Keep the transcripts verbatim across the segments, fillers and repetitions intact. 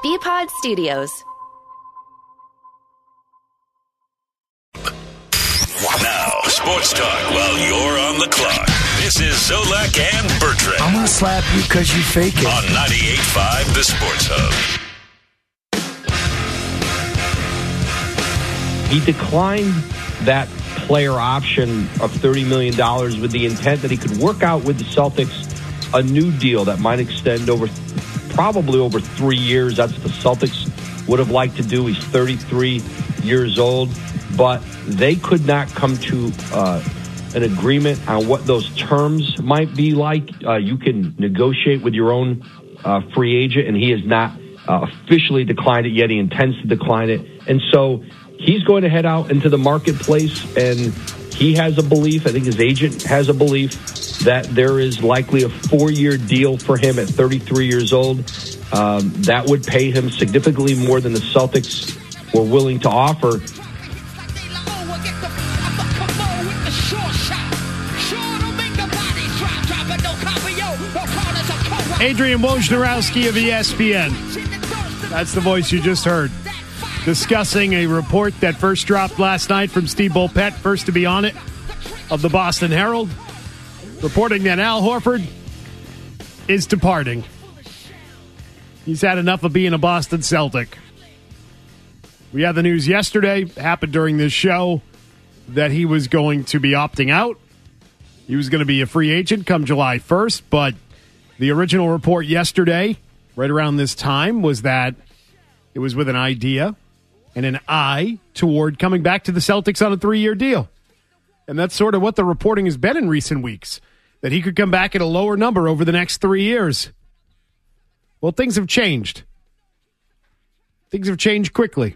B-Pod Studios. Now, sports talk while you're on the clock. This is Zolak and Bertrand. I'm going to slap you because you fake it. On ninety-eight point five, The Sports Hub. He declined that player option of thirty million dollars with the intent that he could work out with the Celtics a new deal that might extend over probably over three years. That's what the Celtics would have liked to do. He's thirty-three years old, but they could not come to uh, an agreement on what those terms might be like. Uh, you can negotiate with your own uh, free agent, and he has not uh, officially declined it yet. He intends to decline it. And so he's going to head out into the marketplace, and he has a belief, I think his agent has a belief, that there is likely a four-year deal for him at thirty-three years old. Um, that would pay him significantly more than the Celtics were willing to offer. Adrian Wojnarowski of E S P N. That's the voice you just heard. Discussing a report that first dropped last night from Steve Bulpett, first to be on it, of the Boston Herald, reporting that Al Horford is departing. He's had enough of being a Boston Celtic. We had the news yesterday, happened during this show, that he was going to be opting out. He was going to be a free agent come July first, but the original report yesterday, right around this time, was that it was with an idea and an eye toward coming back to the Celtics on a three-year deal. And that's sort of what the reporting has been in recent weeks, that he could come back at a lower number over the next three years. Well, things have changed. Things have changed quickly.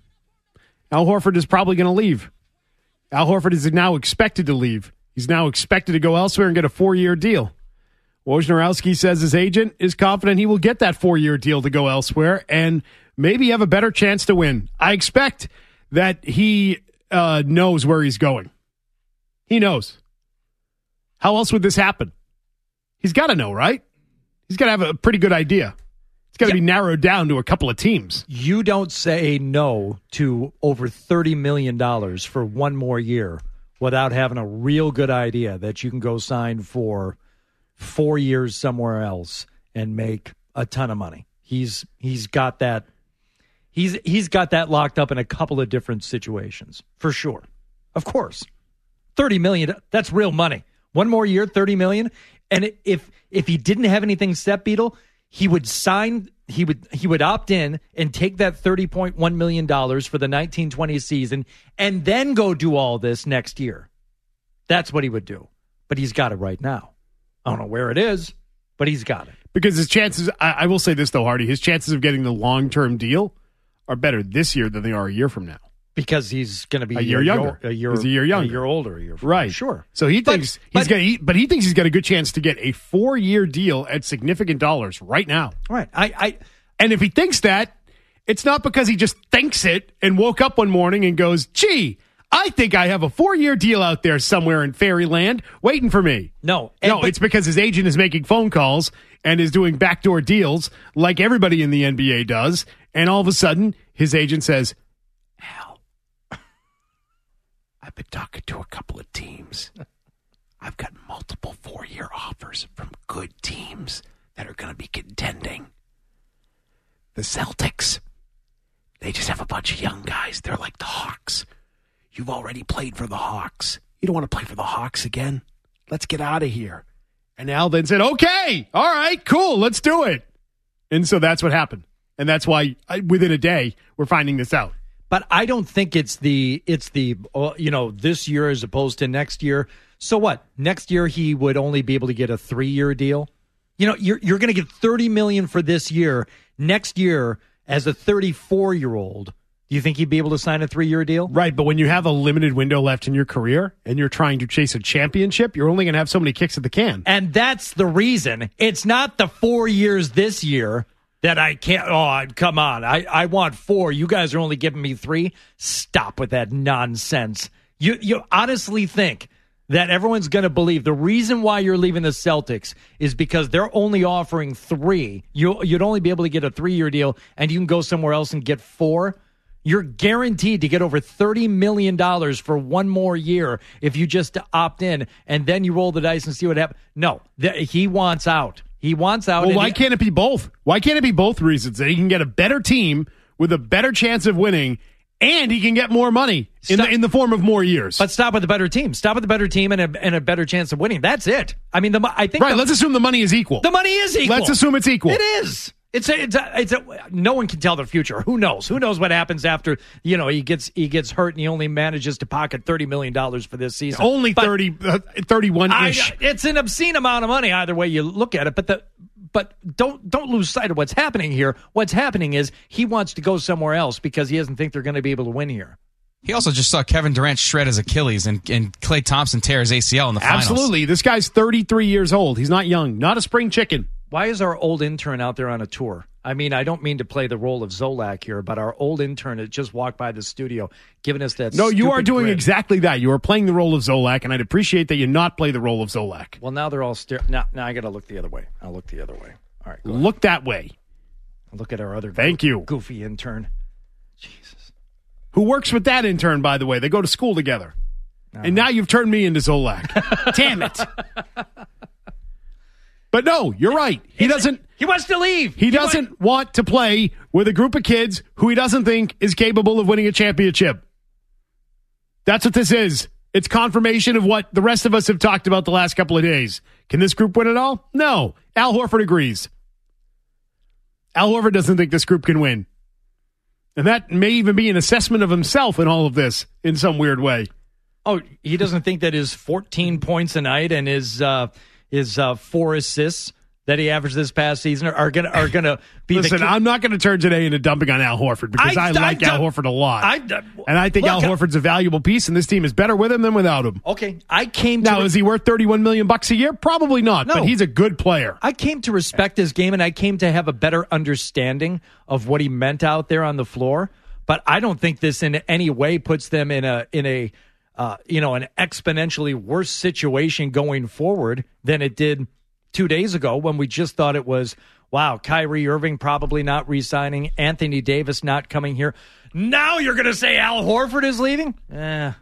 Al Horford is probably going to leave. Al Horford is now expected to leave. He's now expected to go elsewhere and get a four-year deal. Wojnarowski says his agent is confident he will get that four-year deal to go elsewhere and maybe have a better chance to win. I expect that he uh, knows where he's going. He knows. How else would this happen? He's got to know, right? He's got to have a pretty good idea. It's got to yeah. be narrowed down to a couple of teams. You don't say no to over thirty million dollars for one more year without having a real good idea that you can go sign for four years somewhere else and make a ton of money. He's he's got that he's he's got that locked up in a couple of different situations, for sure. Of course. thirty million dollars, that's real money. One more year, thirty million dollars. And if if he didn't have anything set, Beetle, he would sign he would he would opt in and take that thirty point one million dollars for the nineteen twenty season and then go do all this next year. That's what he would do. But he's got it right now. I don't know where it is, but he's got it. Because his chances, I, I will say this though, Hardy, his chances of getting the long-term deal are better this year than they are a year from now. Because he's going to be a year a younger. Year, a year, he's a year younger. A year older. A year from right. Now. Sure. So he thinks but, he's but, got, he, but he thinks he's got a good chance to get a four-year deal at significant dollars right now. Right. I, I, and if he thinks that, it's not because he just thinks it and woke up one morning and goes, gee, I think I have a four-year deal out there somewhere in fairyland waiting for me. No. And, no, but, it's because his agent is making phone calls and is doing backdoor deals like everybody in the N B A does. And all of a sudden, his agent says, Al, I've been talking to a couple of teams. I've got multiple four-year offers from good teams that are going to be contending. The Celtics, they just have a bunch of young guys. They're like the Hawks. You've already played for the Hawks. You don't want to play for the Hawks again? Let's get out of here. And Al then said, okay, all right, cool, let's do it. And so that's what happened. And that's why within a day, we're finding this out. But I don't think it's the, it's the you know, this year as opposed to next year. So what? Next year, he would only be able to get a three-year deal? You know, you're, you're going to get thirty million dollars for this year. Next year, as a thirty-four-year-old, do you think he'd be able to sign a three-year deal? Right, but when you have a limited window left in your career and you're trying to chase a championship, you're only going to have so many kicks at the can. And that's the reason. It's not the four years this year that I can't. Oh, come on. I, I want four. You guys are only giving me three. Stop with that nonsense. You you honestly think that everyone's going to believe the reason why you're leaving the Celtics is because they're only offering three. You, you'd only be able to get a three-year deal, and you can go somewhere else and get four. You're guaranteed to get over thirty million dollars for one more year if you just opt in, and then you roll the dice and see what happens. No, th- he wants out. He wants out. Well, why he, can't it be both? Why can't it be both reasons? That he can get a better team with a better chance of winning, and he can get more money in the, in the form of more years. But stop with the better team. Stop with the better team and a, and a better chance of winning. That's it. I mean, the, I think right. The, let's assume the money is equal. The money is equal. Let's assume it's equal. It is. It's a, it's a, it's a, no one can tell the future. Who knows? Who knows what happens after, you know, he gets he gets hurt and he only manages to pocket thirty million dollars for this season. Only but thirty, uh, thirty-one-ish. I, it's an obscene amount of money either way you look at it. But the but don't don't lose sight of what's happening here. What's happening is he wants to go somewhere else because he doesn't think they're going to be able to win here. He also just saw Kevin Durant shred his Achilles and, and Klay Thompson tear his A C L in the finals. Absolutely. This guy's thirty-three years old. He's not young. Not a spring chicken. Why is our old intern out there on a tour? I mean, I don't mean to play the role of Zolak here, but our old intern had just walked by the studio giving us that No, you are doing grin. exactly that. You are playing the role of Zolak, and I'd appreciate that you not play the role of Zolak. Well, now they're all staring. Now, now I got to look the other way. I'll look the other way. All right, go Look ahead. that way. Look at our other Thank go- you. goofy intern. Jesus. Who works with that intern, by the way? They go to school together. Uh-huh. And now you've turned me into Zolak. Damn it. But no, you're right. He It's, doesn't. He wants to leave. He, he doesn't wants, want to play with a group of kids who he doesn't think is capable of winning a championship. That's what this is. It's confirmation of what the rest of us have talked about the last couple of days. Can this group win it all? No. Al Horford agrees. Al Horford doesn't think this group can win. And that may even be an assessment of himself in all of this in some weird way. Oh, he doesn't think that his fourteen points a night and his uh, his uh, four assists that he averaged this past season are gonna are gonna be. Listen, the ki- I'm not going to turn today into dumping on Al Horford because I, I- I like I- Al Horford a lot, I- and I think look, Al Horford's a valuable piece, and this team is better with him than without him. Okay, I came to Now, is he worth thirty-one million bucks a year? Probably not, No. but he's a good player. I came to respect his game, and I came to have a better understanding of what he meant out there on the floor. But I don't think this in any way puts them in a in a uh, you know an exponentially worse situation going forward than it did two days ago when we just thought it was, wow, Kyrie Irving probably not re-signing, Anthony Davis not coming here. Now you're going to say Al Horford is leaving? Eh.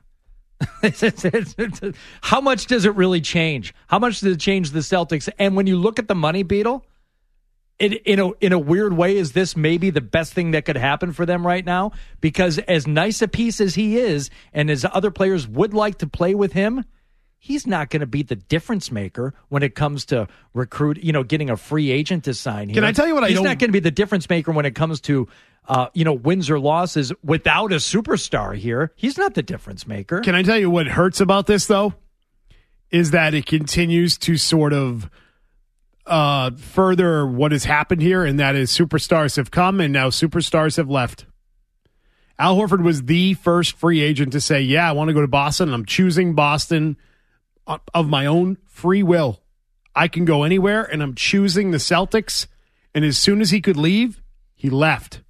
How much does it really change? How much does it change the Celtics? And when you look at the money, Beetle, it, in a in a weird way, is this maybe the best thing that could happen for them right now? Because as nice a piece as he is, and as other players would like to play with him, he's not going to be the difference maker when it comes to recruit, you know, getting a free agent to sign here. Can I tell you what I He's don't- not going to be the difference maker when it comes to, uh, you know, wins or losses without a superstar here. He's not the difference maker. Can I tell you what hurts about this, though? Is that it continues to sort of uh, further what has happened here, and that is superstars have come and now superstars have left. Al Horford was the first free agent to say, yeah, I want to go to Boston, and I'm choosing Boston of my own free will. I can go anywhere, and I'm choosing the Celtics. And as soon as he could leave, he left.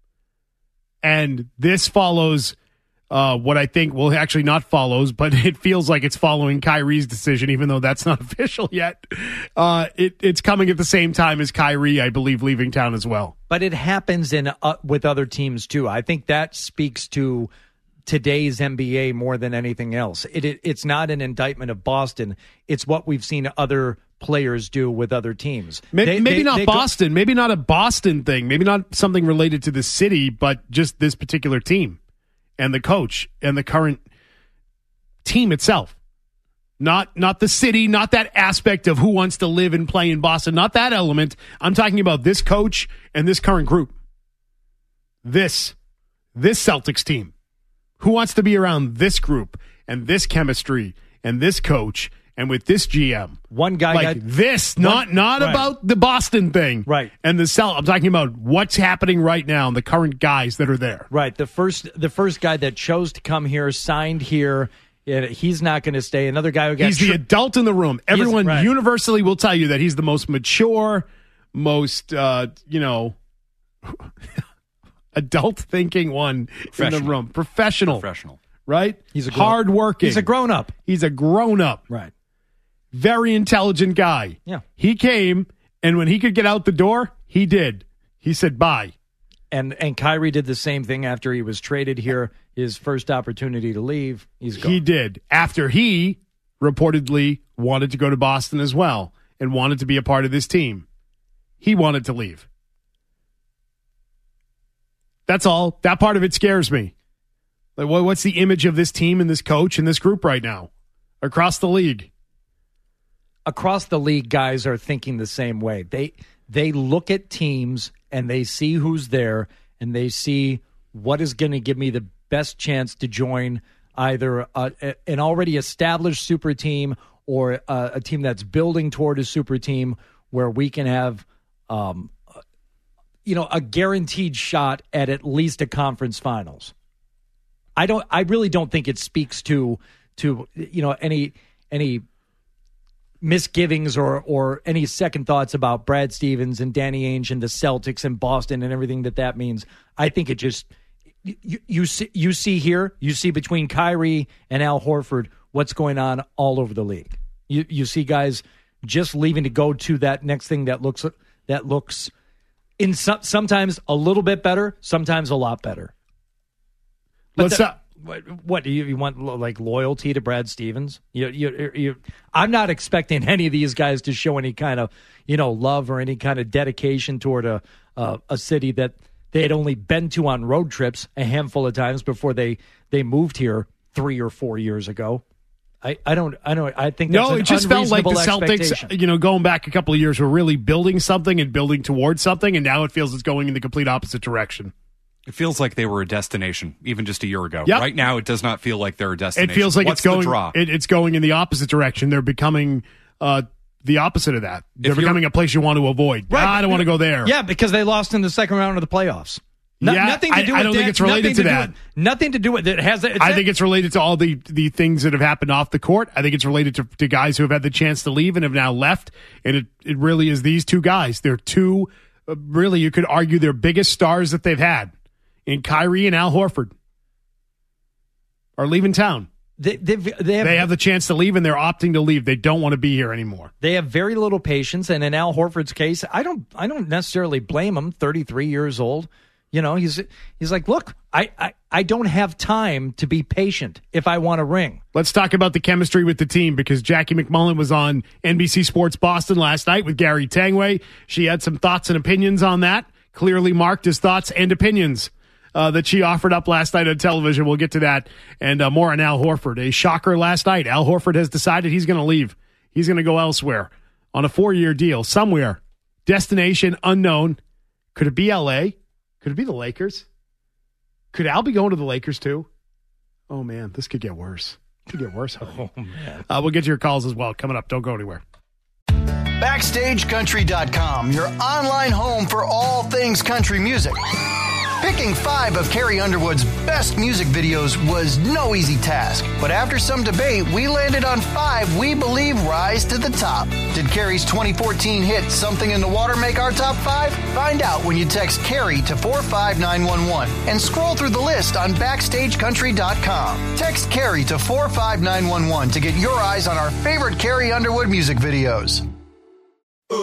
And this follows uh, what I think, well, actually not follows, but it feels like it's following Kyrie's decision, even though that's not official yet. Uh, it, it's coming at the same time as Kyrie, I believe, leaving town as well. But it happens in uh, with other teams, too. I think that speaks to today's N B A more than anything else. It, it it's not an indictment of Boston. It's what we've seen other players do with other teams. Maybe, They- maybe they- not they go- Boston. Maybe not a Boston thing. Maybe not something related to the city, but just this particular team and the coach and the current team itself. Not not the city, not that aspect of who wants to live and play in Boston, not that element. I'm talking about this coach and this current group. This, this Celtics team. Who wants to be around this group and this chemistry and this coach and with this G M? One guy like got, this, not not right. about the Boston thing, Right. And the Cel. I'm talking about what's happening right now and the current guys that are there. Right. The first the first guy that chose to come here, signed here, yeah, he's not going to stay. Another guy who got He's the tri- adult in the room. Everyone right. universally will tell you that he's the most mature, most uh, you know, adult thinking one in the room. Professional. Professional. right? He's a grown- hardworking. He's a grown-up. He's a grown-up. Right. Very intelligent guy. Yeah. He came, and when he could get out the door, he did. He said bye. And and Kyrie did the same thing after he was traded here. His first opportunity to leave, he's gone. He did. After he reportedly wanted to go to Boston as well and wanted to be a part of this team. He wanted to leave. That's all. That part of it scares me. Like, what's the image of this team and this coach and this group right now across the league? Across the league, guys are thinking the same way. They they look at teams and they see who's there and they see what is going to give me the best chance to join either a, a, an already established super team or a, a team that's building toward a super team where we can have, um, you know, a guaranteed shot at at least a conference finals. I don't. I really don't think it speaks to to you know any any. misgivings or or any second thoughts about Brad Stevens and Danny Ainge and the Celtics and Boston and everything that that means. I think it just you, you see you see here you see between Kyrie and Al Horford what's going on all over the league. You you see guys just leaving to go to that next thing that looks that looks in some, sometimes a little bit better, sometimes a lot better. But What's the, up? What, what do you, you want? Like loyalty to Brad Stevens? You, you, you. I'm not expecting any of these guys to show any kind of, you know, love or any kind of dedication toward a uh, a city that they had only been to on road trips a handful of times before they they moved here three or four years ago. I, I don't I don't I think that's no. an It just felt like the expectation. Celtics, you know, going back a couple of years, were really building something and building towards something, and now it feels it's going in the complete opposite direction. It feels like they were a destination even just a year ago. Yep. Right now, it does not feel like they're a destination. It feels like What's it's going. The draw? It, it's going in the opposite direction. They're becoming uh, the opposite of that. They're If you're- becoming a place you want to avoid. Right. Ah, I don't want to go there. Yeah, because they lost in the second round of the playoffs. No, Yeah, nothing to do I- I with don't think Dan- it's related nothing to do that. with- nothing to do with it. Has it's I think it's related to all the, the things that have happened off the court. I think it's related to, to guys who have had the chance to leave and have now left. And it, it really is these two guys. They're two, uh, really, you could argue, their biggest stars that they've had in Kyrie and Al Horford are leaving town. They, they, they, have, They have the chance to leave, and they're opting to leave. They don't want to be here anymore. they have very little patience, and in Al Horford's case, I don't I don't necessarily blame him. thirty-three years old, you know, he's he's like, look, I, I, I don't have time to be patient if I want a ring. Let's talk about the chemistry with the team, because Jackie McMullen was on N B C Sports Boston last night with Gary Tangway. She had some thoughts and opinions on that, clearly marked as thoughts and opinions uh, that she offered up last night on television. We'll get to that and uh, more on Al Horford. A shocker last night. Al Horford has decided he's going to leave. He's going to go elsewhere on a four-year deal somewhere. Destination unknown. Could it be L A? Could it be the Lakers? Could Al be going to the Lakers too? Oh, man, this could get worse. It could get worse. Oh, man. Uh, we'll get to your calls as well. Coming up. Don't go anywhere. Backstage Country dot com, your online home for all things country music. Picking five of Carrie Underwood's best music videos was no easy task, but after some debate, we landed on five we believe rise to the top. Did Carrie's twenty fourteen hit Something in the Water make our top five? Find out when you text Carrie to four five nine one one and scroll through the list on Backstage Country dot com. Text Carrie to four five nine one one to get your eyes on our favorite Carrie Underwood music videos. All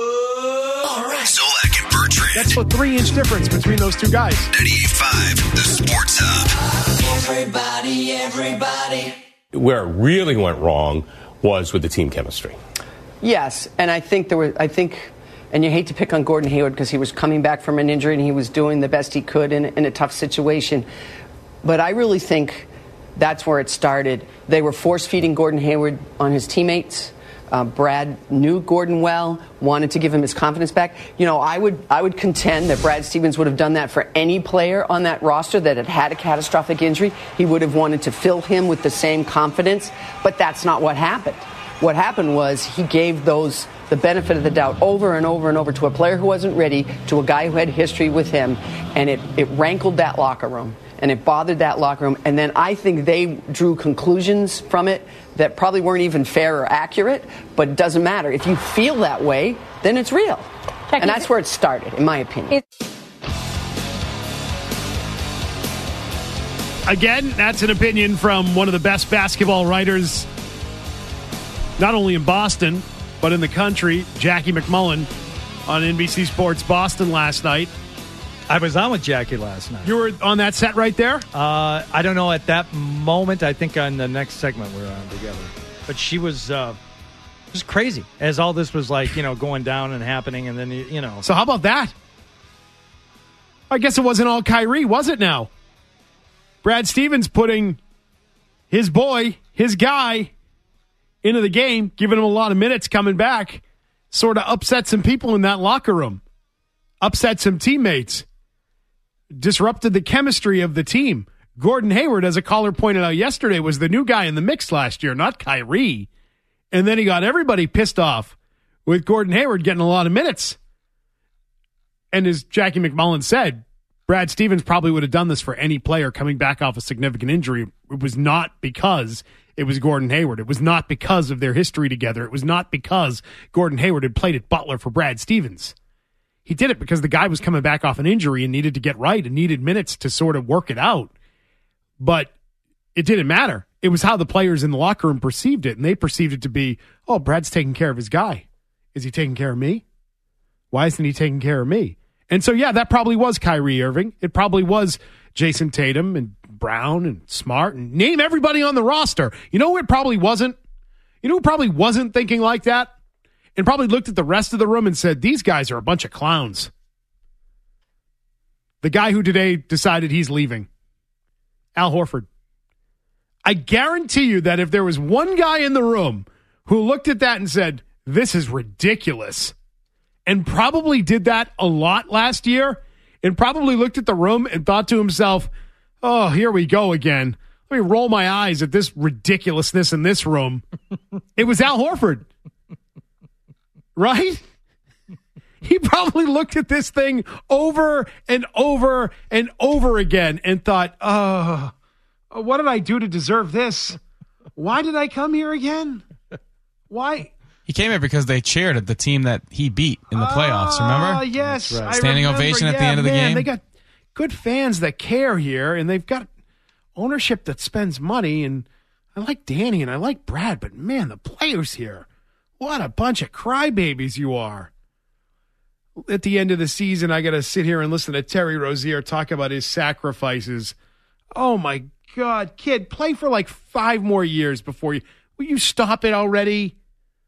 right. Zolak and Bertrand. That's a three-inch difference between those two guys. ninety-eight point five, the Sports Hub. Everybody, everybody. Where it really went wrong was with the team chemistry. Yes, and I think there were, I think, and you hate to pick on Gordon Hayward because he was coming back from an injury and he was doing the best he could in, in a tough situation. But I really think that's where it started. They were force-feeding Gordon Hayward on his teammates. Uh, Brad knew Gordon well, wanted to give him his confidence back. You know, I would I would contend that Brad Stevens would have done that for any player on that roster that had had a catastrophic injury. He would have wanted to fill him with the same confidence, but that's not what happened. What happened was he gave those the benefit of the doubt over and over and over to a player who wasn't ready, to a guy who had history with him, and it, it rankled that locker room. And it bothered that locker room. And then I think they drew conclusions from it that probably weren't even fair or accurate, but it doesn't matter. If you feel that way, then it's real. Jackie, and that's where it started, in my opinion. Again, that's an opinion from one of the best basketball writers, not only in Boston, but in the country, Jackie McMullen, on N B C Sports Boston last night. I was on with Jackie last night. You were on that set right there? Uh, I don't know at that moment. I think on the next segment we were on together. But she was uh, just crazy as all this was like, you know, going down and happening. And then, you know. So how about that? I guess it wasn't all Kyrie, was it now? Brad Stevens putting his boy, his guy, into the game, giving him a lot of minutes coming back, sort of upset some people in that locker room, upset some teammates, disrupted the chemistry of the team. Gordon Hayward, as a caller pointed out yesterday, was the new guy in the mix last year, not Kyrie. And then he got everybody pissed off with Gordon Hayward getting a lot of minutes. And as Jackie McMullen said, Brad Stevens probably would have done this for any player coming back off a significant injury. It was not because it was Gordon Hayward. It was not because of their history together. It was not because Gordon Hayward had played at Butler for Brad Stevens. He did it because the guy was coming back off an injury and needed to get right and needed minutes to sort of work it out. But it didn't matter. It was how the players in the locker room perceived it, and they perceived it to be, oh, Brad's taking care of his guy. Is he taking care of me? Why isn't he taking care of me? And so, yeah, that probably was Kyrie Irving. It probably was Jason Tatum and Brown and Smart and name everybody on the roster. You know who it probably wasn't? You know who probably wasn't thinking like that? And probably looked at the rest of the room and said, these guys are a bunch of clowns. The guy who today decided he's leaving, Al Horford. I guarantee you that if there was one guy in the room who looked at that and said, this is ridiculous, and probably did that a lot last year, and probably looked at the room and thought to himself, oh, here we go again. Let me roll my eyes at this ridiculousness in this room. It was Al Horford. Right? He probably looked at this thing over and over and over again and thought, oh, what did I do to deserve this? Why did I come here again? Why? He came here because they cheered at the team that he beat in the playoffs, remember? Oh, yes. Right. Standing remember, ovation at yeah, the end of the man, game. They got good fans that care here, and they've got ownership that spends money, and I like Danny and I like Brad, but man, the players here, what a bunch of crybabies you are. At the end of the season, I got to sit here and listen to Terry Rozier talk about his sacrifices. Oh, my God. Kid, play for like five more years before you... Will you stop it already?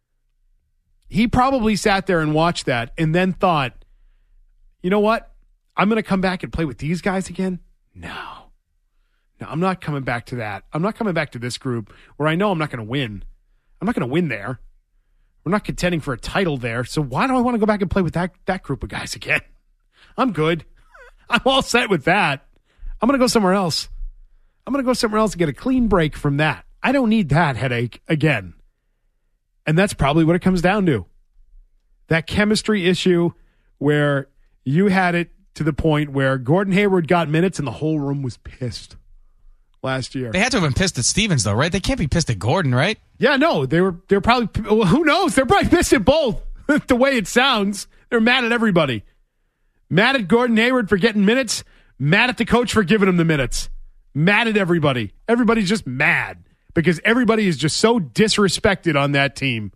He probably sat there and watched that and then thought, you know what? I'm going to come back and play with these guys again? No. No, I'm not coming back to that. I'm not coming back to this group where I know I'm not going to win. I'm not going to win there. We're not contending for a title there, so why do I want to go back and play with that, that group of guys again? I'm good. I'm all set with that. I'm going to go somewhere else. I'm going to go somewhere else and get a clean break from that. I don't need that headache again. And that's probably what it comes down to. That chemistry issue where you had it to the point where Gordon Hayward got minutes and the whole room was pissed last year. They had to have been pissed at Stevens, though, right? They can't be pissed at Gordon, right? Yeah, no. They were They're probably, well, who knows? They're probably pissed at both, the way it sounds. They're mad at everybody. Mad at Gordon Hayward for getting minutes. Mad at the coach for giving him the minutes. Mad at everybody. Everybody's just mad because everybody is just so disrespected on that team.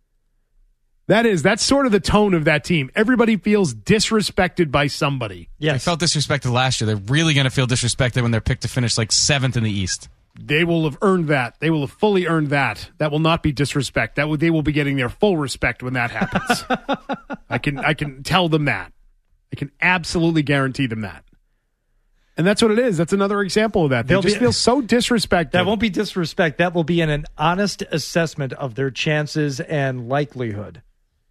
That is, that's sort of the tone of that team. Everybody feels disrespected by somebody. Yeah, they felt disrespected last year. They're really going to feel disrespected when they're picked to finish like seventh in the East. They will have earned that. They will have fully earned that. That will not be disrespect. That will, they will be getting their full respect when that happens. I can I can tell them that. I can absolutely guarantee them that. And that's what it is. That's another example of that. They They'll just be, feel so disrespected. That won't be disrespect. That will be an, an honest assessment of their chances and likelihood.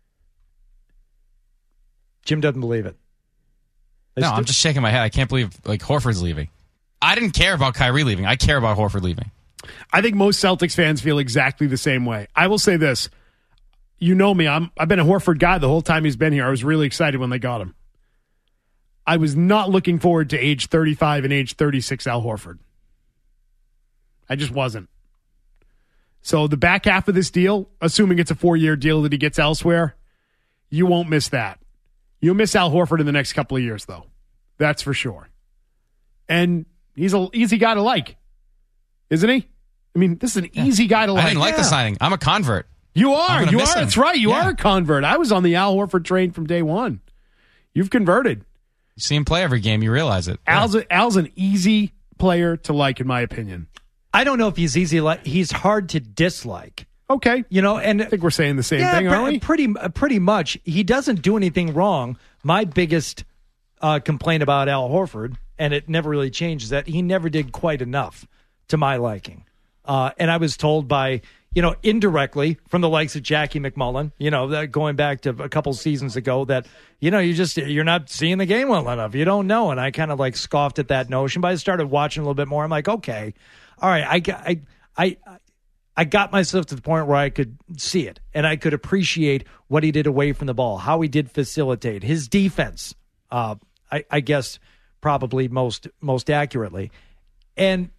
Jim doesn't believe it. I no, st- I'm just shaking my head. I can't believe like Horford's leaving. I didn't care about Kyrie leaving. I care about Horford leaving. I think most Celtics fans feel exactly the same way. I will say this. You know me. I'm, I've been a Horford guy the whole time he's been here. I was really excited when they got him. I was not looking forward to age thirty-five and age thirty-six Al Horford. I just wasn't. So the back half of this deal, assuming it's a four-year deal that he gets elsewhere, you won't miss that. You'll miss Al Horford in the next couple of years, though. That's for sure. And He's an easy guy to like, isn't he? I mean, this is an easy guy to like. I didn't like yeah. the signing. I'm a convert. You are. You are. Him. That's right. You yeah. are a convert. I was on the Al Horford train from day one. You've converted. You see him play every game, you realize it. Al's, yeah. a, Al's an easy player to like, in my opinion. I don't know if he's easy. Like he's hard to dislike. Okay, you know, and I think we're saying the same yeah, thing, aren't we? Pretty, pretty much. He doesn't do anything wrong. My biggest uh, complaint about Al Horford, and it never really changed, is that he never did quite enough to my liking. Uh, and I was told by, you know, indirectly from the likes of Jackie McMullen, you know, that going back to a couple seasons ago, that, you know, you just, you're not seeing the game well enough. You don't know. And I kind of like scoffed at that notion, but I started watching a little bit more. I'm like, okay, all right, I, I, I, I got myself to the point where I could see it and I could appreciate what he did away from the ball, how he did facilitate his defense. Uh, I, I guess probably most most accurately, and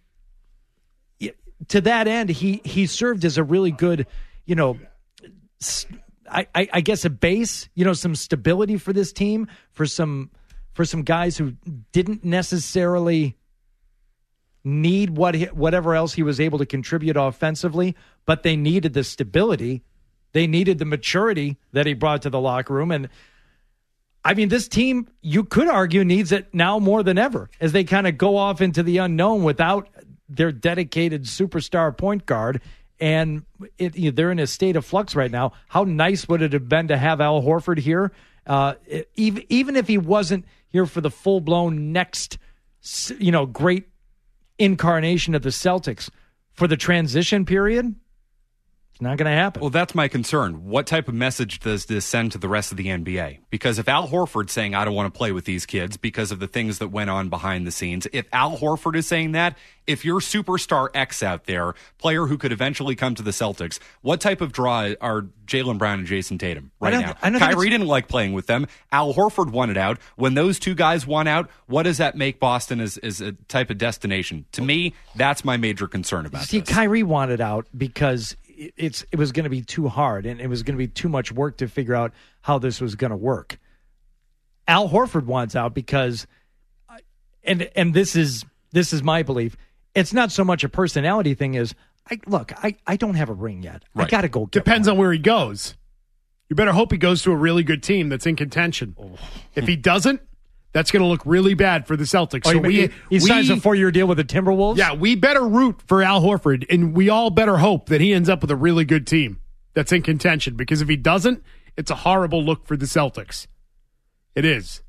to that end, he he served as a really good, you know, I, I, I guess a base, you know, some stability for this team, for some for some guys who didn't necessarily need what he, whatever else he was able to contribute offensively, but they needed the stability. They needed the maturity that he brought to the locker room. And I mean, this team, you could argue, needs it now more than ever as they kind of go off into the unknown without their dedicated superstar point guard. And it, you know, they're in a state of flux right now. How nice would it have been to have Al Horford here? Uh, it, even, even if he wasn't here for the full-blown next, you know, great incarnation of the Celtics, for the transition period, it's not going to happen. Well, that's my concern. What type of message does this send to the rest of the N B A? Because if Al Horford's saying, I don't want to play with these kids because of the things that went on behind the scenes, if Al Horford is saying that, if you're superstar X out there, player who could eventually come to the Celtics, what type of draw are Jaylen Brown and Jason Tatum right I now? I Kyrie didn't like playing with them. Al Horford wanted out. When those two guys want out, what does that make Boston as, as a type of destination? To me, that's my major concern about See, this. Kyrie wanted out because it's it was going to be too hard and it was going to be too much work to figure out how this was going to work. Al Horford wants out because, and and this is this is my belief, it's not so much a personality thing as, I look, I, I don't have a ring yet. Right. I got to go get Depends one. on where he goes. You better hope he goes to a really good team that's in contention. Oh. If he doesn't, that's going to look really bad for the Celtics. Oh, so he, we, he, he signs we, a four-year deal with the Timberwolves? Yeah, we better root for Al Horford, and we all better hope that he ends up with a really good team that's in contention, because if he doesn't, it's a horrible look for the Celtics. It is.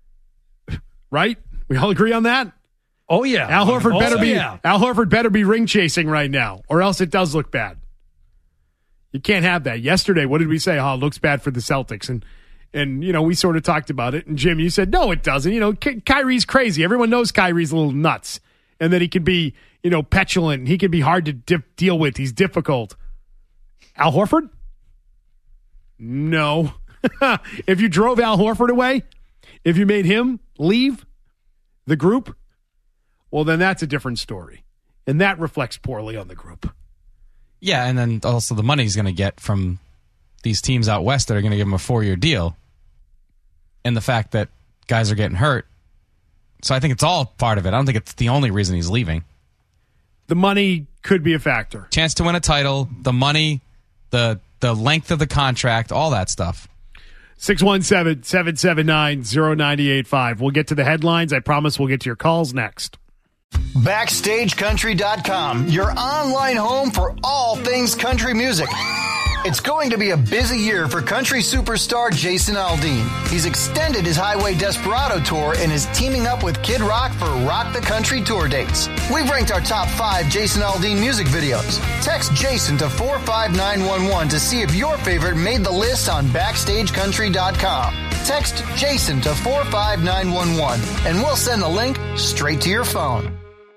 Right? We all agree on that? Oh, yeah. Al Horford oh, better be yeah. Al Horford better be ring chasing right now, or else it does look bad. You can't have that. Yesterday, what did we say? Oh, it looks bad for the Celtics. And, and you know, we sort of talked about it. And, Jim, you said, no, it doesn't. You know, Ky- Kyrie's crazy. Everyone knows Kyrie's a little nuts. And that he can be, you know, petulant. He can be hard to dip, deal with. He's difficult. Al Horford? No. If you drove Al Horford away, if you made him leave the group, well, then that's a different story. And that reflects poorly on the group. Yeah, and then also the money he's going to get from these teams out west that are going to give him a four-year deal, and the fact that guys are getting hurt. So I think it's all part of it. I don't think it's the only reason he's leaving. The money could be a factor. Chance to win a title, the money, the the length of the contract, all that stuff. six one seven, seven seven nine, zero nine eight five. We'll get to the headlines. I promise we'll get to your calls next. Backstage Country dot com, your online home for all things country music. It's going to be a busy year for country superstar Jason Aldean. He's extended his Highway Desperado tour and is teaming up with Kid Rock for Rock the Country tour dates. We've ranked our top five Jason Aldean music videos. Text Jason to four five nine one one to see if your favorite made the list on Backstage Country dot com. Text Jason to four five nine one one and we'll send the link straight to your phone.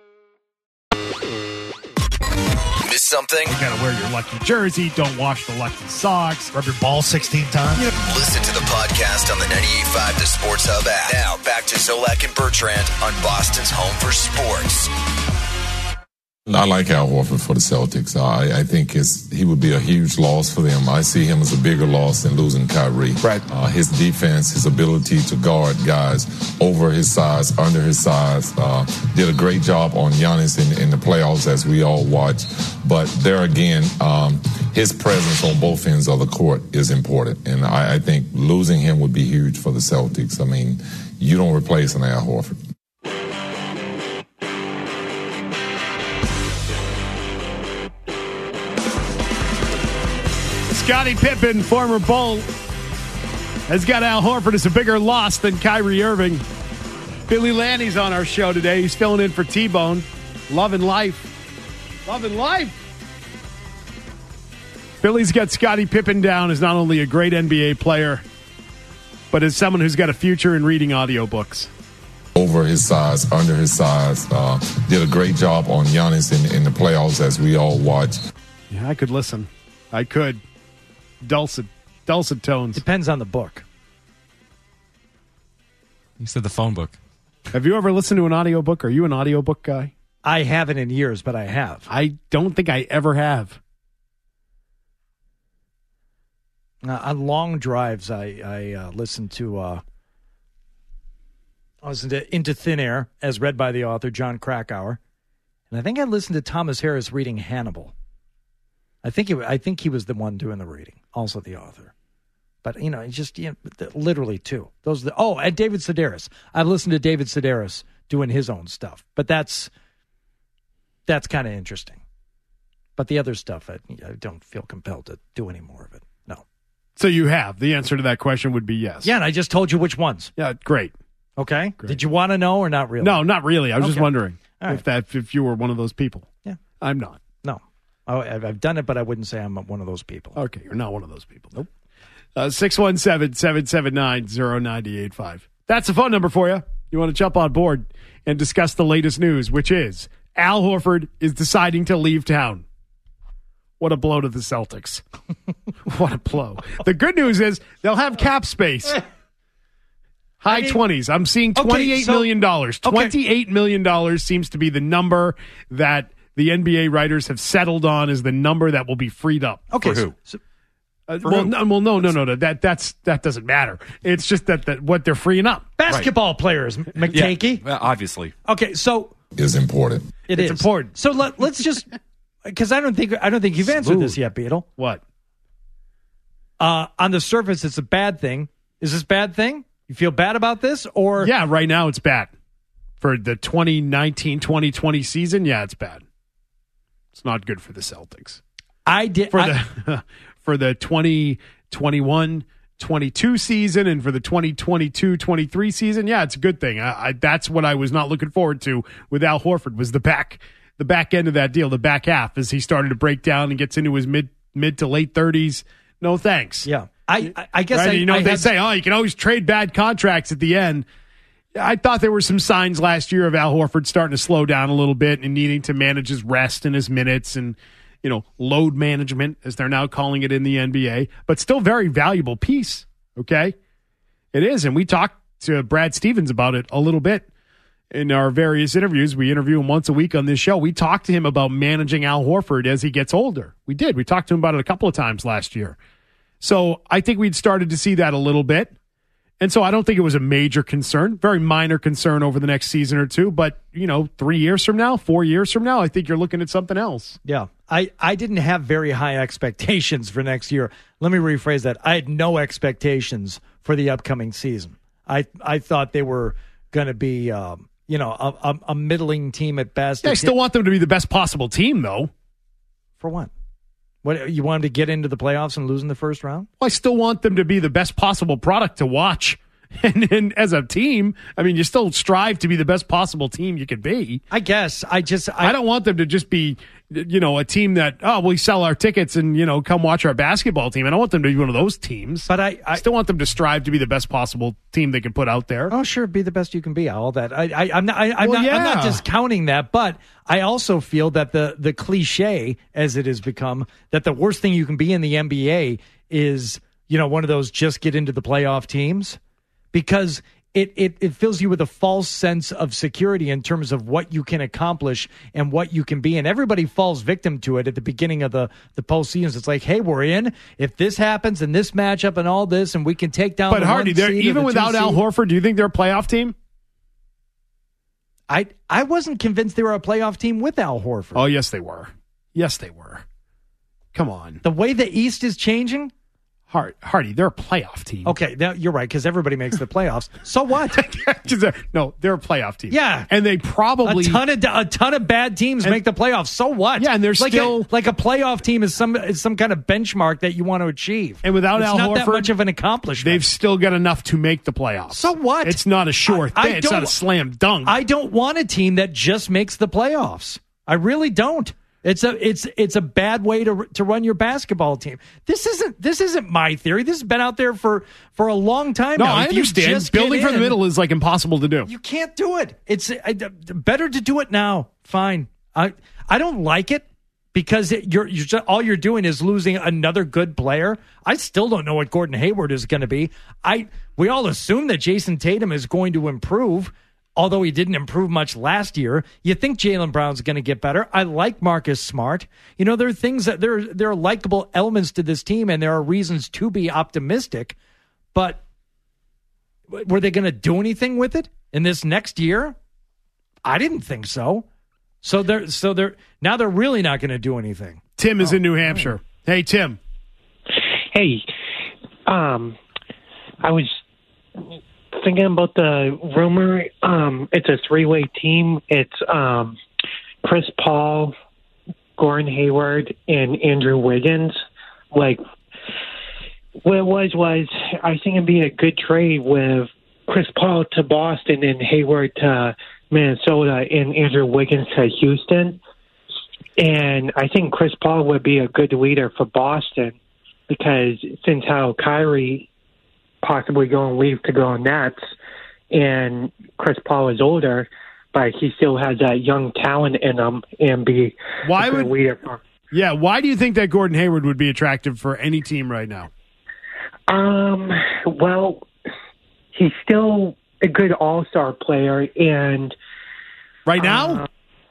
Miss something? You gotta wear your lucky jersey. Don't wash the lucky socks. Rub your ball sixteen times. Yeah. Listen to the podcast on the ninety-eight point five The Sports Hub app. Now, back to Zolak and Bertrand on Boston's Home for Sports. I like Al Horford for the Celtics. I, I think it's, he would be a huge loss for them. I see him as a bigger loss than losing Kyrie. Right. Uh, his defense, his ability to guard guys over his size, under his size. Uh, did a great job on Giannis in, in the playoffs, as we all watch. But there again, um, his presence on both ends of the court is important. And I, I think losing him would be huge for the Celtics. I mean, you don't replace an Al Horford. Scottie Pippen, former Bull, has got Al Horford as a bigger loss than Kyrie Irving. Billy Lanny's on our show today. He's filling in for T-Bone. Loving life. Loving life. Billy's got Scottie Pippen down as not only a great N B A player, but as someone who's got a future in reading audiobooks. Over his size, under his size. Uh, did a great job on Giannis in, in the playoffs, as we all watch. Yeah, I could listen. I could. Dulcet. Dulcet tones. Depends on the book. You said the phone book. Have you ever listened to an audiobook? Are you an audiobook guy? I haven't in years, but I have. I don't think I ever have. Uh, on long drives, I, I uh, listen to uh, I listen to Into Thin Air, as read by the author, John Krakauer. And I think I listened to Thomas Harris reading Hannibal. I think it, I think he was the one doing the reading, also the author. But, you know, it's just you know, literally two. Those are the, oh, and David Sedaris. I've listened to David Sedaris doing his own stuff. But that's that's kind of interesting. But the other stuff, I, I don't feel compelled to do any more of it. No. So you have. The answer to that question would be yes. Yeah, and I just told you which ones. Yeah, great. Okay. Great. Did you want to know or not really? No, not really. I was Okay. just wondering All if that if you were one of those people. Yeah. I'm not. No. Oh, I've I've done it, but I wouldn't say I'm one of those people. Okay, you're not one of those people. Nope. Uh, six one seven, seven seven nine, zero nine eight five. That's the phone number for you. You want to jump on board and discuss the latest news, which is Al Horford is deciding to leave town. What a blow to the Celtics. What a blow. The good news is they'll have cap space. High I mean, twenties. I'm seeing twenty-eight okay, so, million dollars. twenty-eight million dollars seems to be the number that the N B A writers have settled on as the number that will be freed up. Okay. For who? So, uh, well, no, well, no, no, no, no. That that's that doesn't matter. It's just that, that what they're freeing up. Basketball right. players, McTakey. Yeah, obviously. Okay, so is important. It it's is important. So let, let's just because I don't think I don't think you've answered Smooth. this yet, Beetle. What? Uh, on the surface, it's a bad thing. Is this a bad thing? You feel bad about this, or yeah, right now it's bad for the twenty nineteen twenty twenty season. Yeah, it's bad. It's not good for the Celtics. I did for I, the for the twenty twenty-one twenty-two season and for the twenty twenty-two twenty-three season. Yeah, it's a good thing. I, I, that's what I was not looking forward to with Al Horford was the back the back end of that deal, the back half as he started to break down and gets into his mid mid to late thirties. No thanks. Yeah, I I, I guess right? I, you know I what they had, say. Oh, you can always trade bad contracts at the end. I thought there were some signs last year of Al Horford starting to slow down a little bit and needing to manage his rest and his minutes and, you know, load management, as they're now calling it in the N B A, but still very valuable piece, okay? It is, and we talked to Brad Stevens about it a little bit in our various interviews. We interview him once a week on this show. We talked to him about managing Al Horford as he gets older. We did. We talked to him about it a couple of times last year. So I think we'd started to see that a little bit. And so I don't think it was a major concern, very minor concern over the next season or two. But, you know, three years from now, four years from now, I think you're looking at something else. Yeah. I, I didn't have very high expectations for next year. Let me rephrase that. I had no expectations for the upcoming season. I I thought they were going to be, um, you know, a, a, a middling team at best. Yeah, I still want them to be the best possible team, though. For what? What, you want them to get into the playoffs and lose in the first round? Well, I still want them to be the best possible product to watch. And, and as a team, I mean, you still strive to be the best possible team you could be. I guess. I just... I, I don't want them to just be, you know, a team that, oh, we sell our tickets and, you know, come watch our basketball team. I don't want them to be one of those teams. But I, I, I still want them to strive to be the best possible team they can put out there. Oh, sure, be the best you can be. All that. I, I, I'm not. I, I'm, well, not yeah. I'm not discounting that, but I also feel that the the cliche, as it has become, that the worst thing you can be in the N B A is, you know, one of those just get into the playoff teams, because It, it it fills you with a false sense of security in terms of what you can accomplish and what you can be. And everybody falls victim to it at the beginning of the, the postseasons. It's like, hey, we're in. If this happens and this matchup and all this, and we can take down but the Hardy, one seed even or the without two Al seed. Horford, do you think they're a playoff team? I I wasn't convinced they were a playoff team with Al Horford. Oh, yes, they were. Yes, they were. Come on. The way the East is changing? Hard, Hardy, they're a playoff team. Okay, now you're right, because everybody makes the playoffs. So what? they're, no, they're a playoff team. Yeah. And they probably... A ton of, a ton of bad teams and, make the playoffs. So what? Yeah, and there's like still... A, like a playoff team is some is some kind of benchmark that you want to achieve. And without it's Al not Horford... that much of an accomplishment. They've still got enough to make the playoffs. So what? It's not a sure I, thing. I it's not a slam dunk. I don't want a team that just makes the playoffs. I really don't. It's a it's it's a bad way to to run your basketball team. This isn't this isn't my theory. This has been out there for, for a long time no, now. I if understand. Building from the middle is like impossible to do. You can't do it. It's I, better to do it now. Fine. I I don't like it because it, you're you're just, all you're doing is losing another good player. I still don't know what Gordon Hayward is going to be. I we all assume that Jason Tatum is going to improve. Although he didn't improve much last year, you think Jaylen Brown's going to get better. I like Marcus Smart. You know, there are things that there, there are likable elements to this team, and there are reasons to be optimistic. But were they going to do anything with it in this next year? I didn't think so. So they're so they're now they're really not going to do anything. Tim is oh, in New Hampshire. Oh. Hey, Tim. Hey, um, I was thinking about the rumor. Um, it's a three-way team. It's um, Chris Paul, Gordon Hayward, and Andrew Wiggins. Like, what it was was I think it'd be a good trade with Chris Paul to Boston and Hayward to Minnesota and Andrew Wiggins to Houston. And I think Chris Paul would be a good leader for Boston because since how Kyrie possibly going to leave to go on Nets, and Chris Paul is older, but he still has that young talent in him and be why a good would, leader. For, yeah, why do you think that Gordon Hayward would be attractive for any team right now? Um, well, he's still a good all-star player, and right now, uh,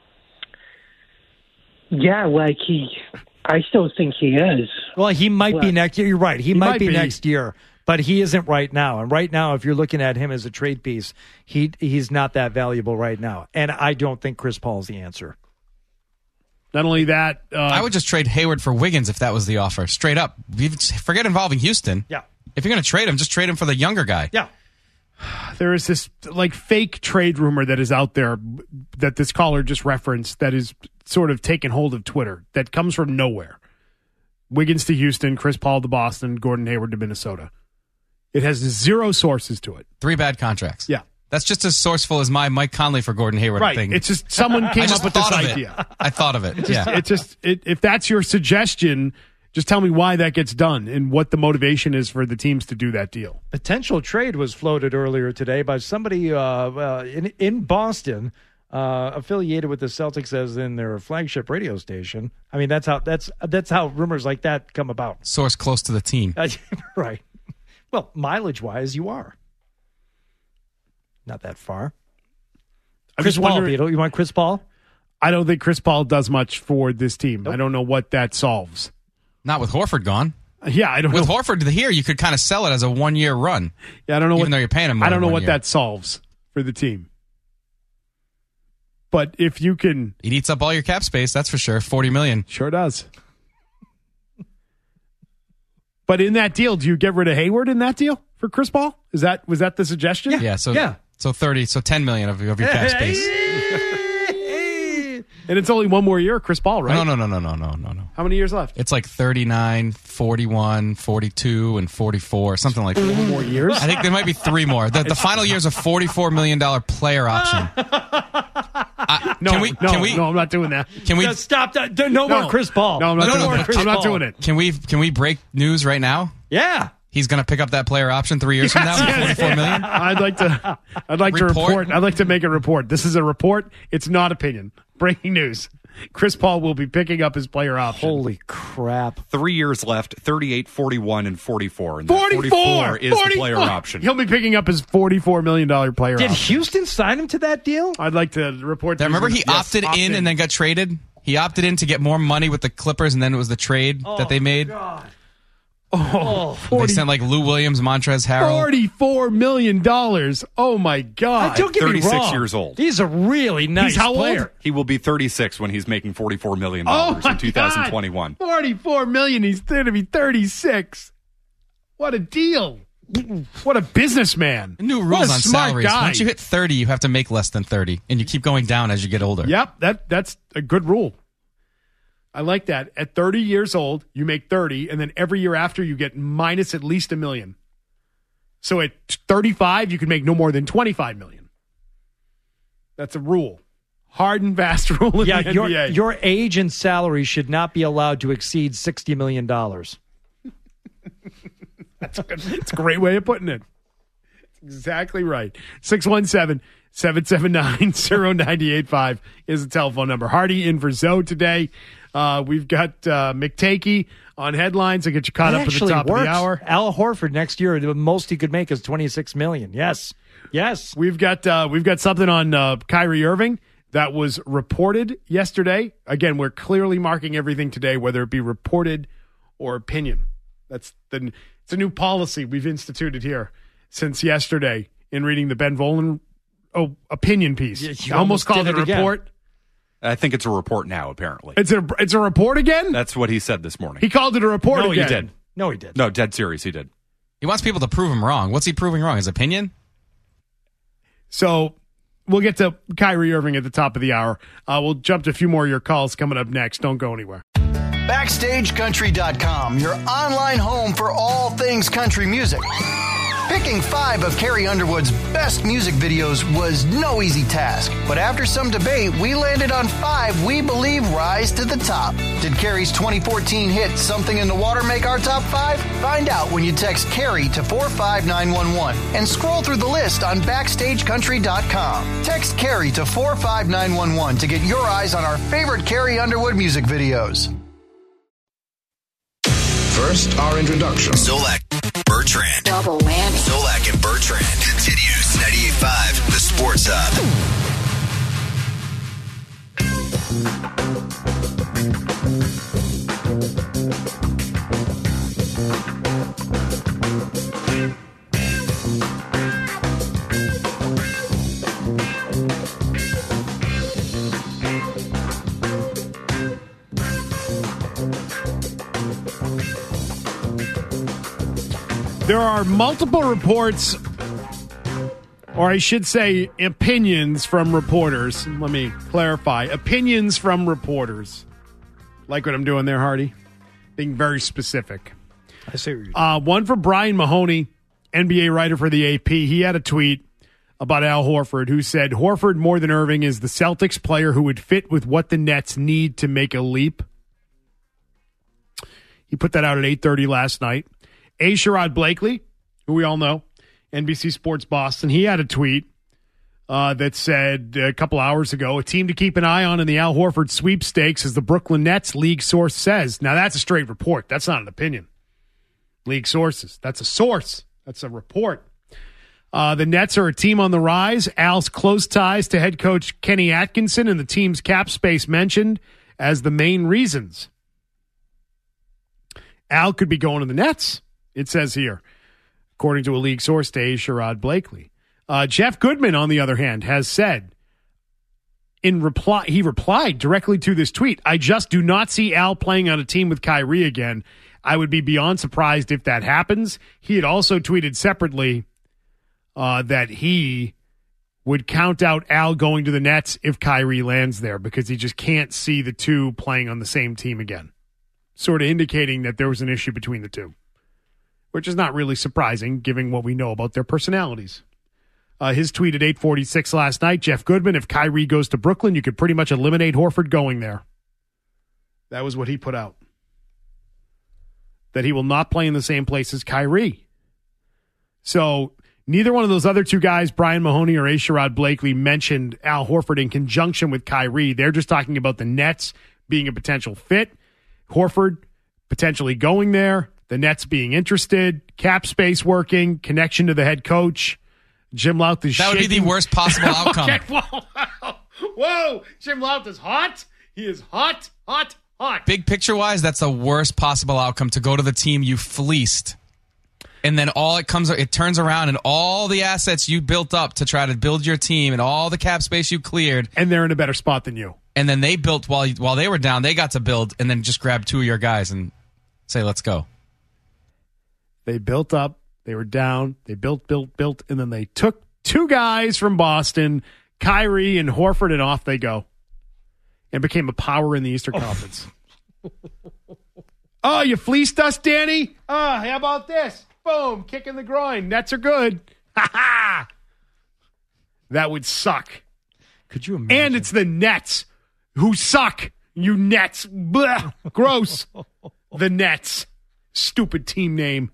yeah, like he, I still think he is. Well, he might but, be next year. You're right. He, he might, might be, be next year, but he isn't right now. And right now, if you're looking at him as a trade piece, he he's not that valuable right now. And I don't think Chris Paul's the answer. Not only that, uh, I would just trade Hayward for Wiggins if that was the offer. Straight up. Forget involving Houston. Yeah. If you're going to trade him, just trade him for the younger guy. Yeah. There is this like fake trade rumor that is out there that this caller just referenced that is sort of taken hold of Twitter that comes from nowhere. Wiggins to Houston, Chris Paul to Boston, Gordon Hayward to Minnesota. It has zero sources to it. Three bad contracts. Yeah. That's just as sourceful as my Mike Conley for Gordon Hayward right. thing. It's just someone came up with this idea. It. I thought of it. It's yeah. Just, it's just it, if that's your suggestion, just tell me why that gets done and what the motivation is for the teams to do that deal. Potential trade was floated earlier today by somebody uh, uh, in in Boston, uh, affiliated with the Celtics as in their flagship radio station. I mean, that's how that's that's how rumors like that come about. Source close to the team, uh, right? Well, mileage wise, you are not that far. I'm Chris just Paul, wondering, Beetle. You want Chris Paul? I don't think Chris Paul does much for this team. Nope. I don't know what that solves. Not with Horford gone. Yeah, I don't with know. With Horford here, you could kind of sell it as a one-year run. Yeah, I don't know. Even what, though you're paying him more I don't know what year. that solves for the team. But if you can... It eats up all your cap space, that's for sure. forty million dollars. Sure does. But in that deal, do you get rid of Hayward in that deal for Chris Paul? Is that was that the suggestion? Yeah, yeah so yeah. so thirty, so ten million of, of your cap space. And it's only one more year, Chris Paul, right? No, no, no, no, no, no, no, no. How many years left? It's like thirty-nine, forty-one, forty-two, and forty-four, something like that. Four more years? I think there might be three more. The, the final year is a forty-four million dollars player option. I, no, can we, no, can we, no, I'm not doing that. Can we no, stop that? No, no more Chris Paul. No, I'm not, no, doing, no that. Chris I'm not Paul. doing it. Can we, can we break news right now? Yeah. He's going to pick up that player option three years from now for forty-four million dollars? I'd like to I'd like report? to report. I'd like to make a report. This is a report. It's not opinion. Breaking news. Chris Paul will be picking up his player option. Holy crap. Three years left, thirty-eight, forty-one, and forty-four. And forty-four! forty-four is forty-four. the player option. He'll be picking up his forty-four million dollars player Did option. Did Houston sign him to that deal? I'd like to report that. Remember he yes, opted, opted in and then got traded? He opted in to get more money with the Clippers, and then it was the trade oh, that they made. God. Oh, forty, they sent like Lou Williams, Montrezl Harrell. forty-four million dollars. Oh, my God. Don't get me thirty-six wrong. years old. He's a really nice He's how player. old? He will be thirty-six when he's making forty-four million dollars oh in two thousand twenty-one. God. forty-four million dollars. He's going to be thirty-six. What a deal. What a businessman. New rules on salaries. Guy. Once you hit thirty, you have to make less than thirty, and you keep going down as you get older. Yep, that that's a good rule. I like that. At thirty years old, you make thirty, and then every year after, you get minus at least a million. So at thirty-five, you can make no more than twenty-five million. That's a rule. Hard and fast rule in yeah, the your, N B A. Your age and salary should not be allowed to exceed sixty million dollars. That's a, good, that's a great way of putting it. That's exactly right. six one seven, seven seven nine, zero nine eight five is the telephone number. Hardy in for Zoe today. Uh, we've got uh, McTakey on headlines to get you caught It up at the actually top works. of the hour. Al Horford next year, the most he could make is twenty-six million dollars. Yes. Yes. We've got uh, we've got something on uh, Kyrie Irving that was reported yesterday. Again, we're clearly marking everything today, whether it be reported or opinion. That's the it's a new policy we've instituted here since yesterday in reading the Ben Volen oh, opinion piece. You, you almost, almost called it a again. report. I think it's a report now, apparently. It's a it's a report again? That's what he said this morning. He called it a report no, again. He did. No, he did. No, dead serious, he did. He wants people to prove him wrong. What's he proving wrong? His opinion? So we'll get to Kyrie Irving at the top of the hour. Uh, we'll jump to a few more of your calls coming up next. Don't go anywhere. Backstage Country dot com, your online home for all things country music. Picking five of Carrie Underwood's best music videos was no easy task. But after some debate, we landed on five we believe rise to the top. Did Carrie's twenty fourteen hit Something in the Water make our top five? Find out when you text Carrie to four five nine one one and scroll through the list on Backstage Country dot com. Text Carrie to four five nine one one to get your eyes on our favorite Carrie Underwood music videos. First, our introduction. Zolak, Bertrand. Double whammy. Zolak and Bertrand continues. ninety-eight point five, the Sports Hub. There are multiple reports, or I should say opinions from reporters. Let me clarify. Opinions from reporters. Like what I'm doing there, Hardy? Being very specific. I see what you're doing. Uh, one for Brian Mahoney, N B A writer for the A P. He had a tweet about Al Horford, who said, Horford, more than Irving, is the Celtics player who would fit with what the Nets need to make a leap. He put that out at eight thirty last night. A. Sherrod Blakely, who we all know, N B C Sports Boston, he had a tweet uh, that said a couple hours ago, a team to keep an eye on in the Al Horford sweepstakes, as the Brooklyn Nets league source says. Now, that's a straight report. That's not an opinion. League sources. That's a source. That's a report. Uh, the Nets are a team on the rise. Al's close ties to head coach Kenny Atkinson and the team's cap space mentioned as the main reasons. Al could be going to the Nets, it says here, according to a league source to A. Sherrod Blakely. Uh, Jeff Goodman, on the other hand, has said, in reply, he replied directly to this tweet, I just do not see Al playing on a team with Kyrie again. I would be beyond surprised if that happens. He had also tweeted separately uh, that he would count out Al going to the Nets if Kyrie lands there, because he just can't see the two playing on the same team again. Sort of indicating that there was an issue between the two, which is not really surprising given what we know about their personalities. Uh, his tweet at eight forty-six last night, Jeff Goodman, if Kyrie goes to Brooklyn, you could pretty much eliminate Horford going there. That was what he put out. That he will not play in the same place as Kyrie. So neither one of those other two guys, Brian Mahoney or A. Sherrod Blakely, mentioned Al Horford in conjunction with Kyrie. They're just talking about the Nets being a potential fit. Horford potentially going there, the Nets being interested, cap space working, connection to the head coach. Jim Louth is That shaking. would be the worst possible outcome. Okay, whoa, whoa, whoa, Jim Louth is hot. He is hot, hot, big picture wise, that's the worst possible outcome, to go to the team you fleeced. And then all it comes, it turns around, and all the assets you built up to try to build your team and all the cap space you cleared. And they're in a better spot than you. And then they built while you, while they were down, they got to build and then just grab two of your guys and say, let's go. They built up, they were down, they built, built, built, and then they took two guys from Boston, Kyrie and Horford, and off they go. And became a power in the Eastern oh. Conference. Oh, you fleeced us, Danny? Oh, how about this? Boom, kick in the groin. Nets are good. Ha ha! That would suck. Could you imagine? And it's the Nets who suck. You Nets. Blah. Gross. The Nets. Stupid team name.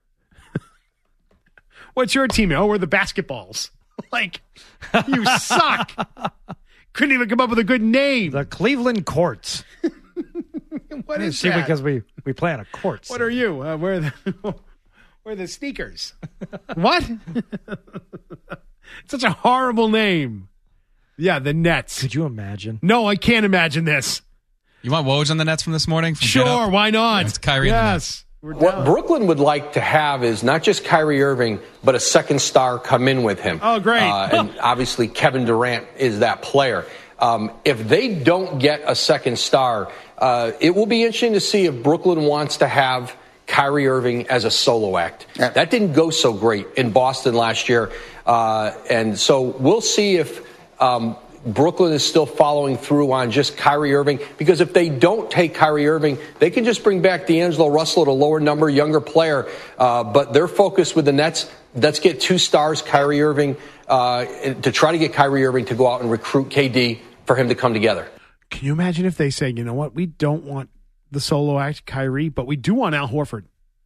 What's your team name? Oh, we're the Basketballs. Like, you suck. Couldn't even come up with a good name. The Cleveland Courts. What is See, that? because we, we play on a court. What are you? Uh, we're the... We're the sneakers. What? Such a horrible name. Yeah, the Nets. Could you imagine? No, I can't imagine this. You want Woj on the Nets from this morning? From sure, why not? It's Kyrie. Yes. What Brooklyn would like to have is not just Kyrie Irving, but a second star come in with him. Oh, great. Uh, and obviously Kevin Durant is that player. Um, if they don't get a second star, uh, it will be interesting to see if Brooklyn wants to have Kyrie Irving as a solo act. Yeah. That didn't go so great in Boston last year. Uh, and so we'll see if um, Brooklyn is still following through on just Kyrie Irving. Because if they don't take Kyrie Irving, they can just bring back D'Angelo Russell at a lower number, younger player. Uh, but their focus with the Nets, let's get two stars, Kyrie Irving, uh, to try to get Kyrie Irving to go out and recruit K D for him to come together. Can you imagine if they say, you know what, we don't want the solo act, Kyrie, but we do want Al Horford.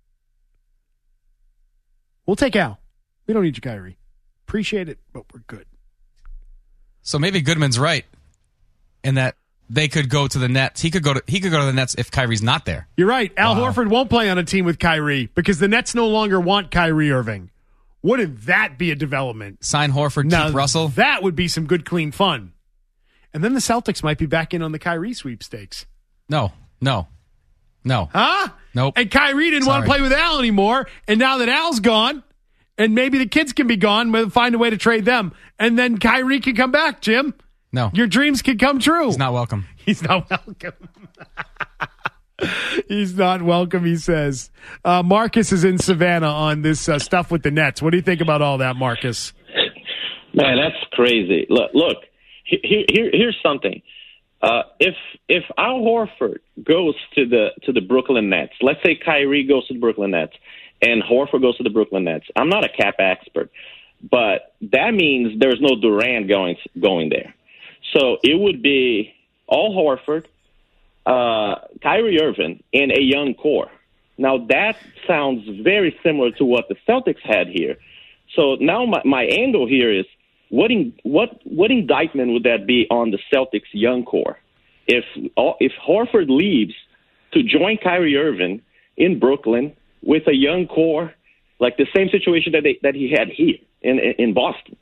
We'll take Al. We don't need you, Kyrie. Appreciate it, but we're good. So maybe Goodman's right in that they could go to the Nets. He could go to he could go to the Nets if Kyrie's not there. You're right. Al wow. Horford won't play on a team with Kyrie because the Nets no longer want Kyrie Irving. Wouldn't that be a development? Sign Horford, now, keep Russell. That would be some good, clean fun. And then the Celtics might be back in on the Kyrie sweepstakes. No, no. No. Huh? Nope. And Kyrie didn't Sorry. want to play with Al anymore. And now that Al's gone, and maybe the kids can be gone, we'll find a way to trade them. And then Kyrie can come back, Jim. No. Your dreams can come true. He's not welcome. He's not welcome. He's not welcome, he says. Uh, Marcus is in Savannah on this uh, stuff with the Nets. What do you think about all that, Marcus? Man, that's crazy. Look, look here, here, here's something. Uh, if if Al Horford goes to the to the Brooklyn Nets, let's say Kyrie goes to the Brooklyn Nets and Horford goes to the Brooklyn Nets. I'm not a cap expert, but that means there's no Durant going going there. So it would be Al Horford, uh, Kyrie Irving, and a young core. Now that sounds very similar to what the Celtics had here. So now my, my angle here is, What in, what what indictment would that be on the Celtics' young core? If if Horford leaves to join Kyrie Irving in Brooklyn with a young core, like the same situation that they, that he had here in in Boston.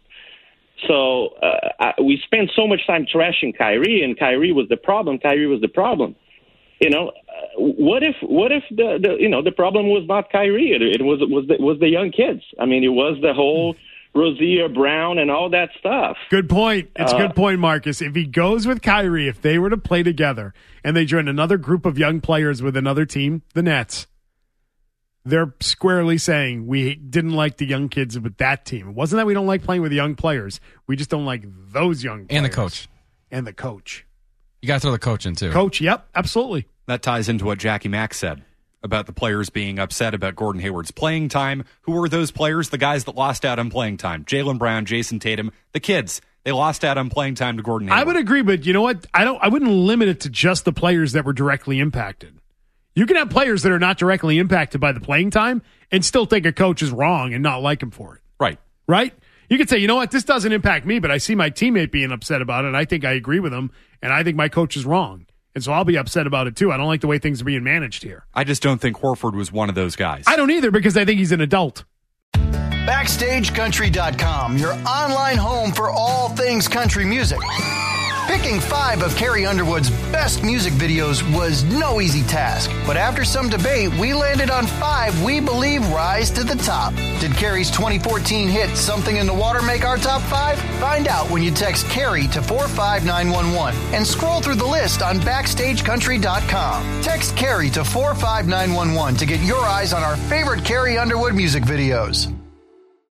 So uh, I, we spent so much time trashing Kyrie, and Kyrie was the problem. Kyrie was the problem. You know, uh, what if what if the, the you know the problem was not Kyrie? It, it was was the, was the young kids. I mean, it was the whole Rozier, Brown, and all that stuff. Good point. It's a Uh, good point, Marcus. If he goes with Kyrie, if they were to play together and they join another group of young players with another team, the Nets, they're squarely saying we didn't like the young kids with that team. It wasn't that we don't like playing with the young players. We just don't like those young players. And the coach. And the coach. You got to throw the coach in, too. Coach, yep, absolutely. That ties into what Jackie Mack said about the players being upset about Gordon Hayward's playing time. Who were those players? The guys that lost out on playing time. Jaylen Brown, Jason Tatum, the kids. They lost out on playing time to Gordon Hayward. I would agree, but you know what? I don't. I wouldn't limit it to just the players that were directly impacted. You can have players that are not directly impacted by the playing time and still think a coach is wrong and not like him for it. Right. Right? You could say, you know what? This doesn't impact me, but I see my teammate being upset about it, and I think I agree with him, and I think my coach is wrong. And so I'll be upset about it, too. I don't like the way things are being managed here. I just don't think Horford was one of those guys. I don't either, because I think he's an adult. Backstage Country dot com, your online home for all things country music. Picking five of Carrie Underwood's best music videos was no easy task, but after some debate, we landed on five we believe rise to the top. Did Carrie's twenty fourteen hit Something in the Water make our top five? Find out when you text Carrie to four five nine one one and scroll through the list on backstage country dot com. Text Carrie to four five nine one one to get your eyes on our favorite Carrie Underwood music videos.